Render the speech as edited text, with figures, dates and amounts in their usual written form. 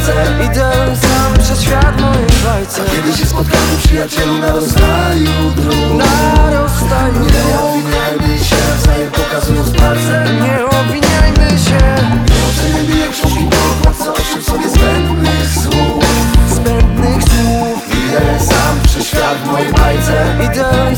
bajce. Idę sam przez świat w mojej bajce. A kiedy się spotkamy, przyjacielu, na rozstaju dróg, Na rozstaju nie obwiniajmy się nawzajem, pokazując palcem. nie obwiniajmy się. Nie oceniajmy jak książki pokład, co oszczędź sobie zbędnych słów. Zbędnych słów. Idę sam przez świat w mojej bajce. Idę